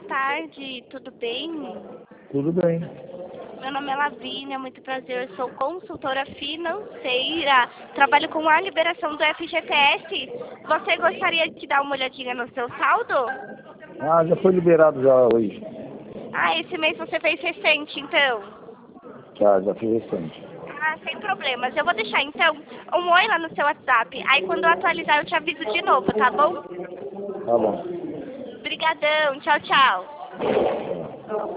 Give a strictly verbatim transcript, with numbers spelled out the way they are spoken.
boa tarde, tudo bem? Tudo bem. Meu nome é Lavínia, muito prazer, eu sou consultora financeira, trabalho com a liberação do F G T S. Você gostaria de dar uma olhadinha no seu saldo? Ah, já foi liberado já hoje. Ah, esse mês você fez recente, então? Já, já foi recente. Ah, sem problemas. Eu vou deixar, então, um oi lá no seu WhatsApp. Aí, quando eu atualizar, eu te aviso de novo, tá bom? Tá bom. Obrigadão. Tchau, tchau. Tá.